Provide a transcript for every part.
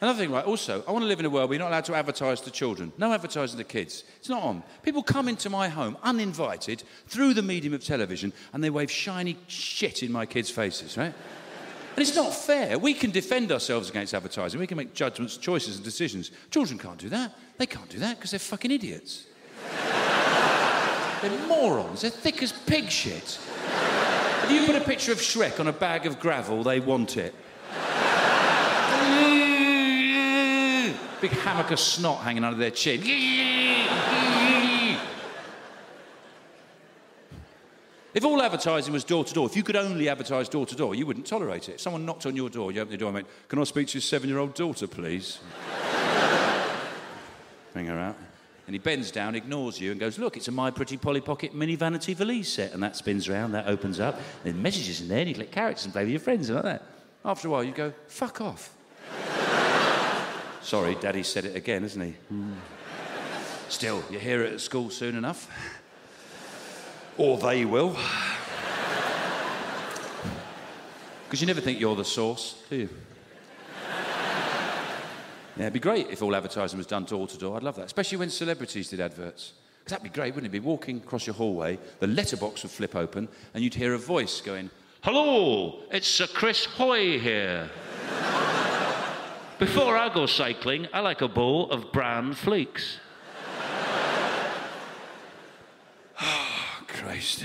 Another thing, right, also, I want to live in a world where you're not allowed to advertise to children. No advertising to kids. It's not on. People come into my home uninvited through the medium of television and they wave shiny shit in my kids' faces, right? And it's not fair. We can defend ourselves against advertising. We can make judgments, choices and decisions. Children can't do that. They can't do that because they're fucking idiots. They're morons. They're thick as pig shit. If you put a picture of Shrek on a bag of gravel, they want it. Big hammock of snot hanging under their chin. If all advertising was door-to-door, if you could only advertise door-to-door, you wouldn't tolerate it. If someone knocked on your door, you open the door and went, "Can I speak to your 7-year-old daughter, please?" Bring her out. And he bends down, ignores you, and goes, "Look, it's a My Pretty Polly Pocket mini vanity valise set." And that spins round, that opens up, and there's messages in there, and you click characters and play with your friends and like that. After a while, you go, "Fuck off." Sorry, Daddy said it again, hasn't he? Still, you hear it at school soon enough. Or they will. Because you never think you're the source, do you? Yeah, it'd be great if all advertising was done door-to-door. I'd love that, especially when celebrities did adverts. Because that'd be great, wouldn't it? Be walking across your hallway, the letterbox would flip open, and you'd hear a voice going, "Hello, it's Sir Chris Hoy here. Before I go cycling, I like a bowl of bran flakes." Oh, Christ.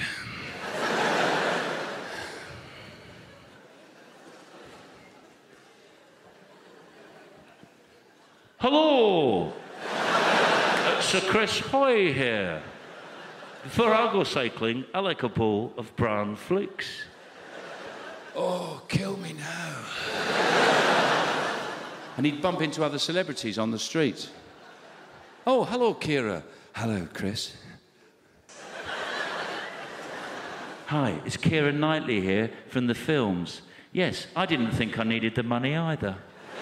"Hello, it's Sir Chris Hoy here. Before I go cycling, I like a bowl of bran flakes." Oh, kill me now. And he'd bump into other celebrities on the street. "Oh, hello, Keira." "Hello, Chris." "Hi, it's Keira Knightley here from the films. Yes, I didn't think I needed the money either.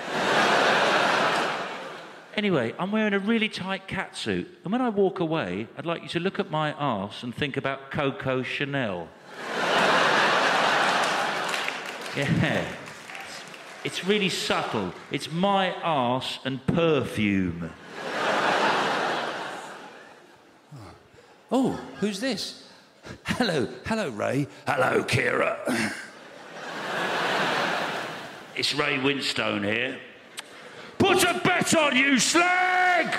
Anyway, I'm wearing a really tight catsuit, and when I walk away, I'd like you to look at my arse and think about Coco Chanel." Yeah. It's really subtle. It's my arse and perfume. Oh, who's this? Hello, Ray. Hello, Keira. It's Ray Winstone here. Put a bet on, you slag!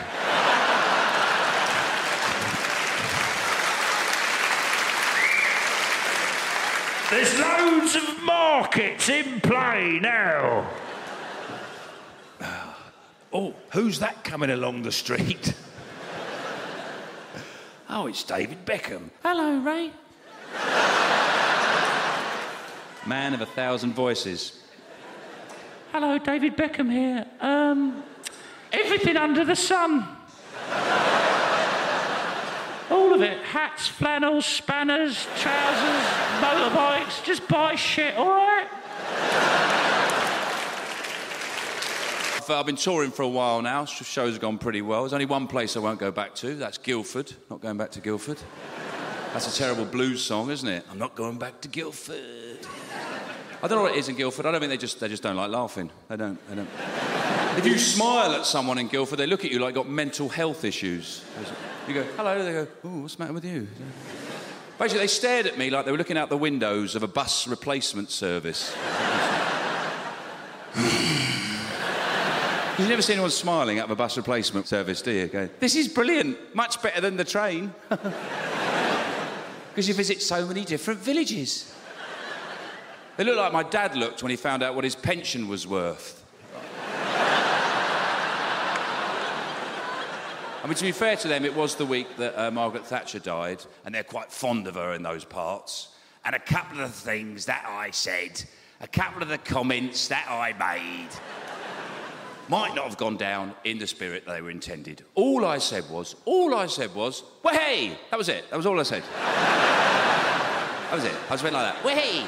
There's loads of markets in play now. Oh, who's that coming along the street? Oh, it's David Beckham. Hello, Ray. Man of 1,000 voices. Hello, David Beckham here. Everything under the sun. All of it. Hats, flannels, spanners, trousers, motorbikes. Just buy shit, all right? I've been touring for a while now. Shows have gone pretty well. There's only one place I won't go back to. That's Guildford. Not going back to Guildford. That's a terrible blues song, isn't it? I'm not going back to Guildford. I don't know what it is in Guildford. I don't think they just don't like laughing. They don't. If you smile at someone in Guildford, they look at you like you've got mental health issues. You go, "Hello," they go, "Oh, what's the matter with you?" Basically, they stared at me like they were looking out the windows of a bus replacement service. You've never seen anyone smiling out of a bus replacement service, do you? Go, "This is brilliant, much better than the train." Because you visit so many different villages. They look like my dad looked when he found out what his pension was worth. I mean, to be fair to them, it was the week that Margaret Thatcher died, and they're quite fond of her in those parts. And a couple of the things that I said, a couple of the comments that I made, might not have gone down in the spirit they were intended. All I said was, "Well, hey!" That was it. That was all I said. That was it. I just went like that. "Well, hey!"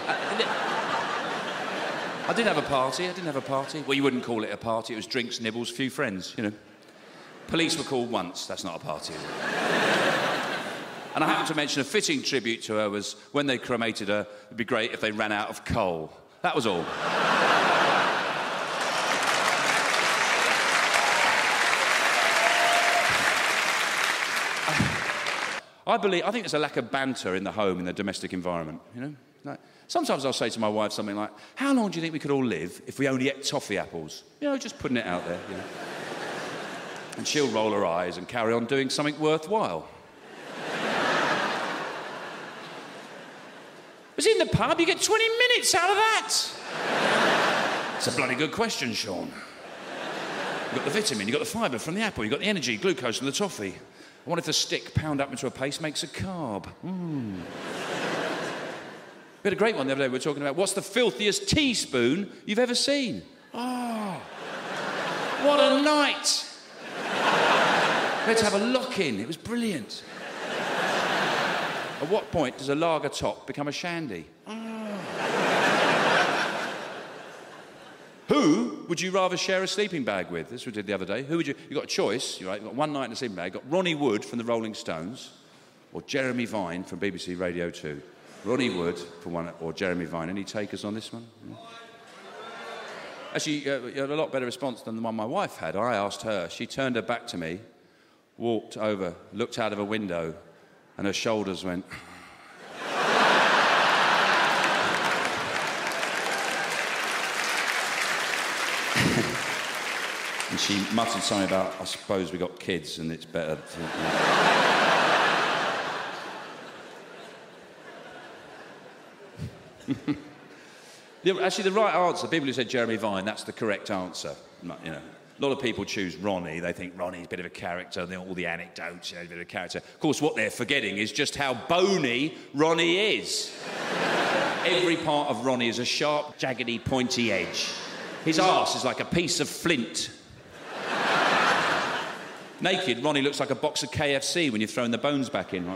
I didn't have a party. Well, you wouldn't call it a party. It was drinks, nibbles, few friends, you know. Police were called once. That's not a party, is it? And I happened to mention a fitting tribute to her was when they cremated her, it'd be great if they ran out of coal. That was all. I think there's a lack of banter in the home, in the domestic environment, you know? Like, sometimes I'll say to my wife something like, how long do you think we could all live if we only ate toffee apples? You know, just putting it out there, you know. And she'll roll her eyes and carry on doing something worthwhile. But in the pub, you get 20 minutes out of that. It's a bloody good question, Sean. You've got the vitamin, you've got the fibre from the apple, you've got the energy, glucose from the toffee. I wonder if the stick pound up into a paste makes a carb. We had a great one the other day. We were talking about what's the filthiest teaspoon you've ever seen. Oh, what a night. We had to have a lock-in. It was brilliant. At what point does a lager top become a shandy? Who would you rather share a sleeping bag with? This we did the other day. Who would you... You've got a choice, right? You've got one night in a sleeping bag. You've got Ronnie Wood from the Rolling Stones or Jeremy Vine from BBC Radio 2. Ronnie Wood for one, or Jeremy Vine. Any takers on this one? Yeah. Actually, you had a lot better response than the one my wife had. I asked her. She turned her back to me, walked over, looked out of a window, and her shoulders went... And she muttered something about, I suppose we got kids and it's better to... Actually, the right answer, people who said Jeremy Vine, that's the correct answer. You know, a lot of people choose Ronnie. They think Ronnie's a bit of a character, all the anecdotes, you know, a bit of a character. Of course, what they're forgetting is just how bony Ronnie is. Every part of Ronnie is a sharp, jaggedy, pointy edge. His arse is like a piece of flint. Naked, Ronnie looks like a box of KFC when you're throwing the bones back in.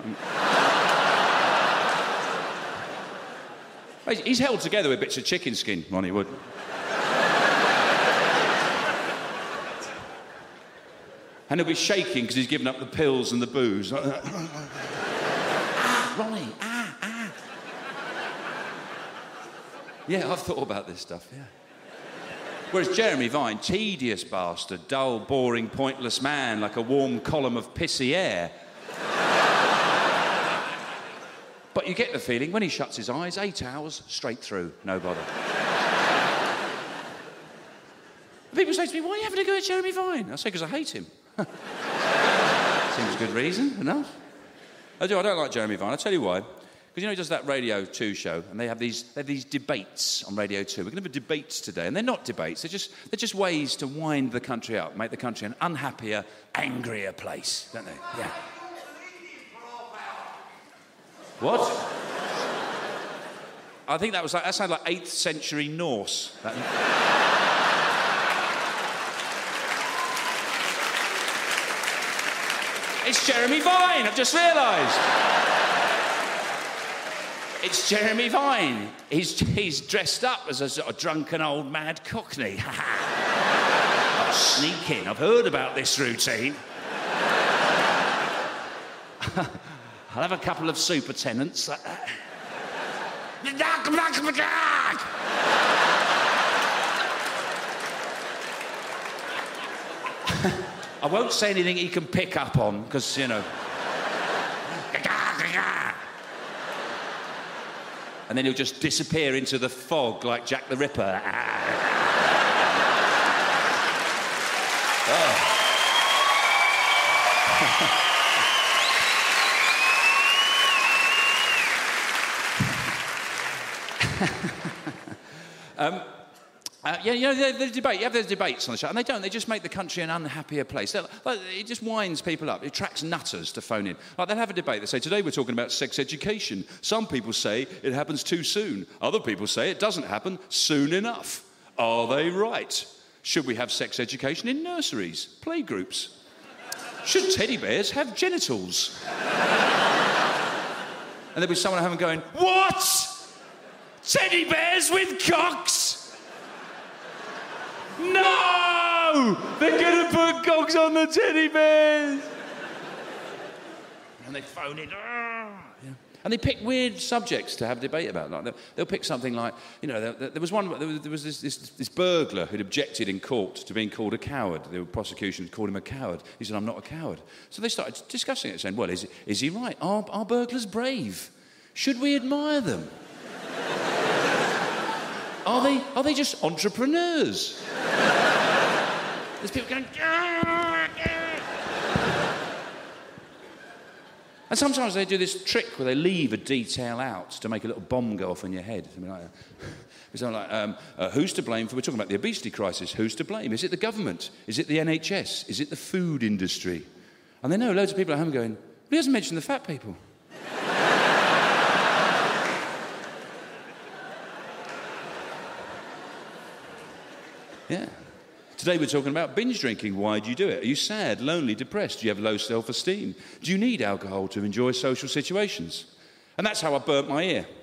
He's held together with bits of chicken skin, Ronnie Wood. And he'll be shaking because he's given up the pills and the booze. Ronnie, Yeah, I've thought about this stuff, yeah. Whereas Jeremy Vine, tedious bastard, dull, boring, pointless man, like a warm column of pissy air. But you get the feeling, when he shuts his eyes, 8 hours, straight through, no bother. People say to me, why are you having a go at Jeremy Vine? I say, because I hate him. Seems a good reason, enough. I don't like Jeremy Vine. I'll tell you why. Because, you know, he does that Radio 2 show, and they have these debates on Radio 2. We're going to have debates today, and they're not debates. They're just ways to wind the country up, make the country an unhappier, angrier place, don't they? Yeah. What? I think that sounded like 8th century Norse. It's Jeremy Vine, I've just realised. It's Jeremy Vine. He's dressed up as a sort of drunken old mad cockney. I'll sneak in. I've heard about this routine. I'll have a couple of supertenants. I won't say anything he can pick up on, because, you know... And then he'll just disappear into the fog like Jack the Ripper. Yeah, you know, the debate. You have those debates on the show, and they just make the country an unhappier place. It just winds people up. It attracts nutters to phone in. Like, they'll have a debate. They say, today we're talking about sex education. Some people say it happens too soon. Other people say it doesn't happen soon enough. Are they right? Should we have sex education in nurseries, playgroups? Should teddy bears have genitals? And there'll be someone at home going, what? Teddy bears with cocks? No! They're going to put cocks on the teddy bears! And they phone in. Yeah. And they pick weird subjects to have debate about. Like they'll pick something like, there was this burglar who'd objected in court to being called a coward. The prosecution called him a coward. He said, I'm not a coward. So they started discussing it, saying, well, is he right? Are burglars brave? Should we admire them? Are they just entrepreneurs? There's people going... And sometimes they do this trick where they leave a detail out to make a little bomb go off in your head. Something like that. Who's to blame for... We're talking about the obesity crisis. Who's to blame? Is it the government? Is it the NHS? Is it the food industry? And they know loads of people at home going, well, he hasn't mentioned the fat people. Yeah. Today we're talking about binge drinking. Why do you do it? Are you sad, lonely, depressed? Do you have low self-esteem? Do you need alcohol to enjoy social situations? And that's how I burnt my ear.